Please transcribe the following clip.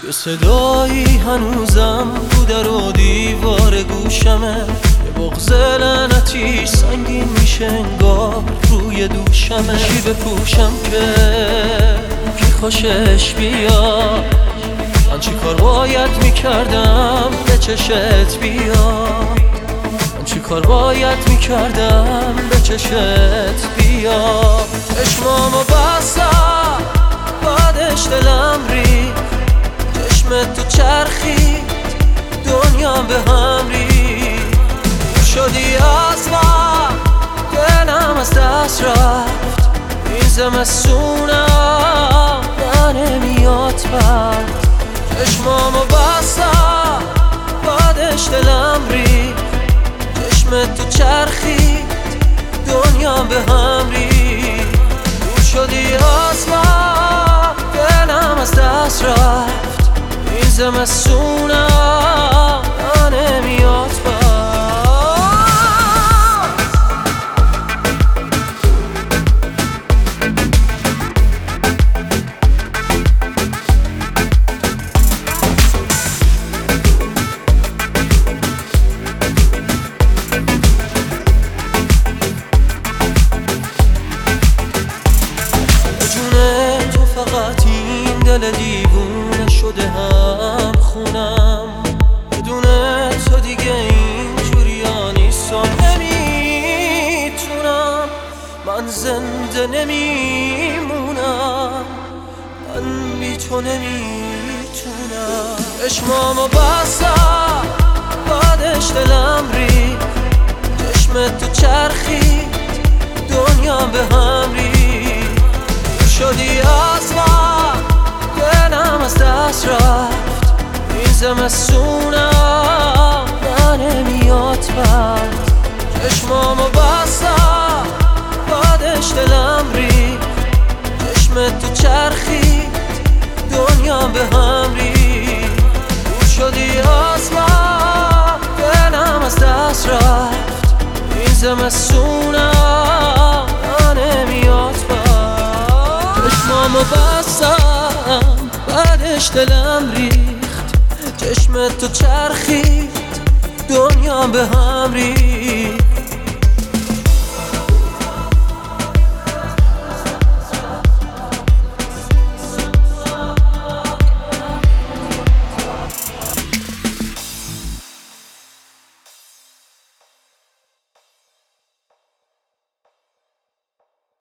یه صدایی هنوزم رو در و دیوار گوشمه، یه بغض لعنتی سنگین میشه انگار روی دوشمه. چی بپوشم که خوشش بیاد؟ من چی کار باید میکردم به چشت بیاد؟ من چی کار باید میکردم به چشت بیاد؟ چشمامو بستم بعدش دلم ریخت، چشمت تو چرخید دنیام به هم ریخت. شدی از من دلم از دست رفت، این زمستونم نمیاد برد. چشمامو بستم بعدش دلم ریخت، چشمت تو چرخید دنیام به هم ریخت. دور شدی از من دلم از دست رفت، این زمستونم نمیاد برد. تو فقط این دل دیوونه شده هم خونم، بدون تو دیگه اینجوریا نیستم. نمیتونم، من زنده نمیمونم، من بی تو نمیتونم. چشمامو بستم بعدش دلم ریخت، چشمت تو چرخید دنیام به هم ریخت. شدی از من دلم از دست رفت، این زمستونم نمیاد برد. چشمامو بستم بعدش دلم ریخت، چشمت تو چرخید دنیام به هم ریخت. دور شدی از من دلم از دست رفت، این زمستونم نمیاد برد. چشمامو بستم بعدش دلم ریخت، چشمت تو چرخید دنیام به هم ریخت.